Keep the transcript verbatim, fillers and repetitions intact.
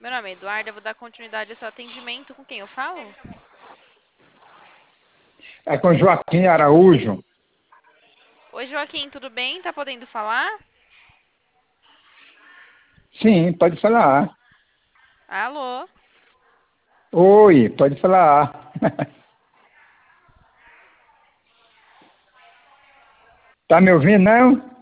Meu nome é Eduarda, eu vou dar continuidade ao seu atendimento. Com quem eu falo? É com Joaquim Araújo. Oi, Joaquim, tudo bem? Tá podendo falar? Sim, pode falar. Alô? Oi, pode falar. Tá me ouvindo, não?